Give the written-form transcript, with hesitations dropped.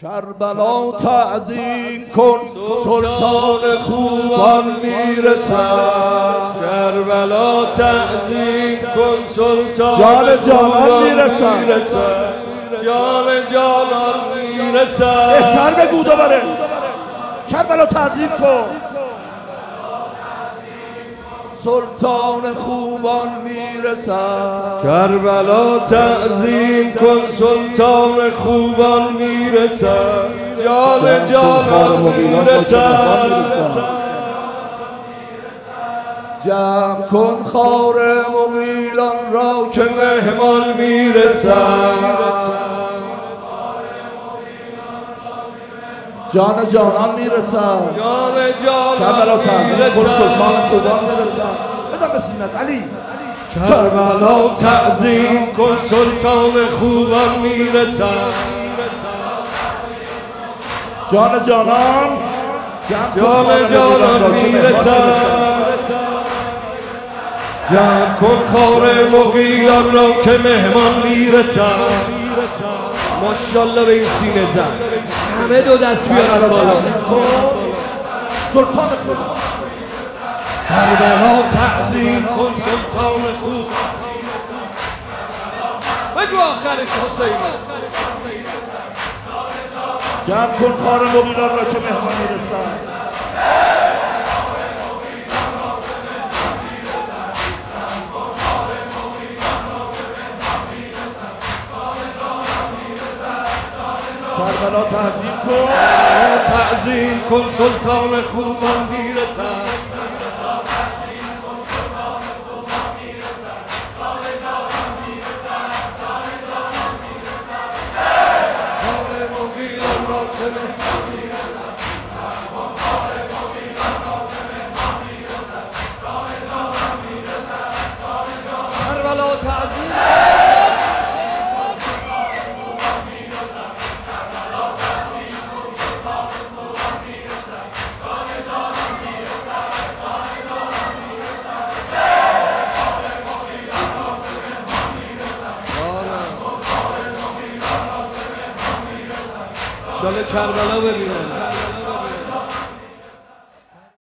کربلا تعظیم کن سلطان خوبان میرسد. کربلا تعظیم کن سلطان جان جانان میرسد. جان جانان میرسد. بهتر بگو دوباره. کربلا تعظیم کن سلطان خوبان میرسد. کربلا تعظیم کن سلطان خوبان میرسد. جان جانان میرسد. جمع کن خار مغیلان را که مهمان میرسد. جان جانان میرسد. جان جانان کربلا تعظیم کن میرسد. سلطان خوبان میرسد. بزن به سینت علی. کربلا تعظیم کن سلطان خوبان میرسد. جان جانان جان جانان میرسد. جمع کن خار مغیلان را که مهمان میرسد. ماشاءالله به این سینه زن همه دو دست بیارن بالا. سلطان خوبان. کربلا تعظیم کن سلطان خوب. بگو آخرش حسین. جمع کن خار مغیلان را که مهمان میرسد. کربلا تعظیم کن. تعظیم کن سلطان خوبان میرسد. کربلا تعظیم شاله کربلا ببینن.